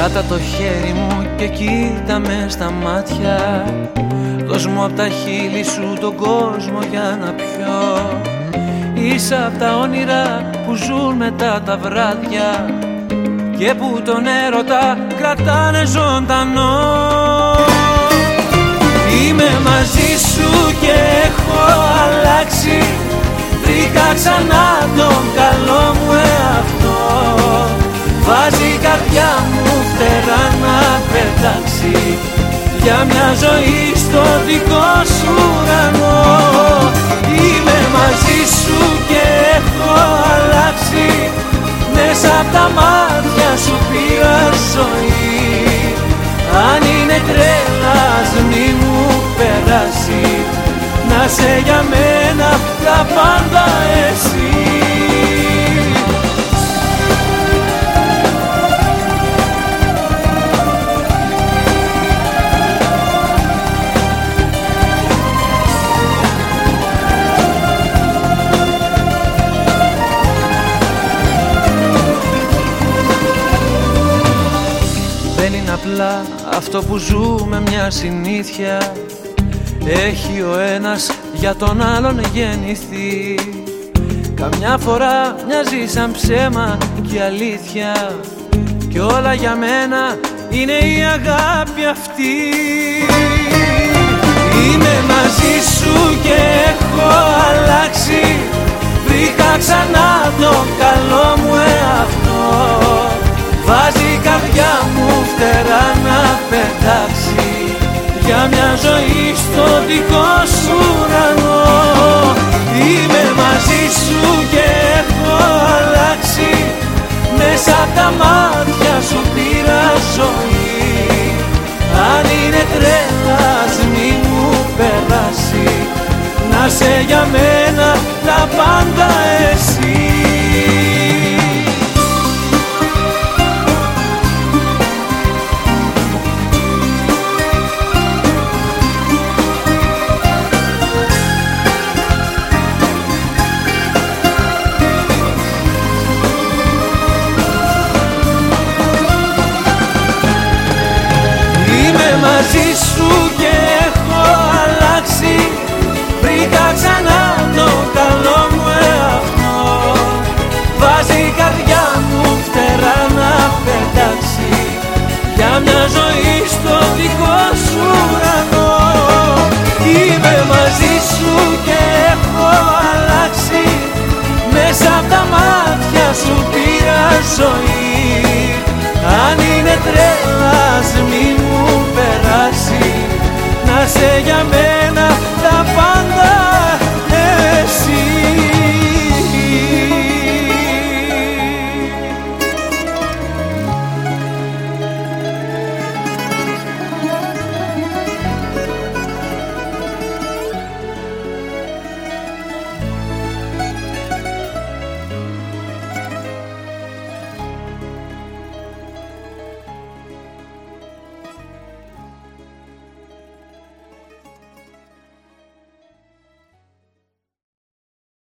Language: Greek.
Κράτα το χέρι μου και κοίτα με στα μάτια. Δώσ' μου απ' τα χείλη σου τον κόσμο για να πιω. Είσαι απ' τα όνειρα που ζουν μετά τα βράδια και που τον έρωτα κρατάνε ζωντανό. Είμαι μαζί σου και έχω αλλάξει. Βρήκα ξανά τον καλό μου εαυτό. Βάζει η καρδιά μου φτερά να πετάξει για μια ζωή στο δικό σου ουρανό. Είμαι μαζί σου και έχω αλλάξει. Μέσα απ' τα μάτια σου πήρα ζωή. Αν είναι τρέλα ας μη μου περάσει. Να σε για μένα τα πάντα εσύ. Δεν είναι απλά αυτό που ζούμε μια συνήθεια. Έχει ο ένας για τον άλλον γεννηθεί. Καμιά φορά μοιάζει σαν ψέμα και αλήθεια. Κι όλα για μένα είναι η αγάπη αυτή. Είμαι μαζί σου και έχω αλλάξει. Βρήκα ξανά τον καλό μου εαυτό. Βάζει η καρδιά μου φτερά να πετάξει για μια ζωή στο δικό σου ουρανό. Είμαι μαζί σου και έχω αλλάξει. Μέσα απ' τα μάτια σου πήρα ζωή. Αν είναι τρέλα ας μη μου περάσει. Να σε για μένα τα πάντα εσύ. Μαζί σου και έχω αλλάξει. Βρήκα ξανά το καλό μου εαυτό. Βάζει η καρδιά μου φτερά να πετάξει για μια ζωή στο δικό σου ουρανό. Είμαι μαζί σου και έχω αλλάξει. Μέσα απ' τα μάτια σου πήρα ζωή. Αν είναι τρέλα ας μη μου περάσει. Να σε για μένα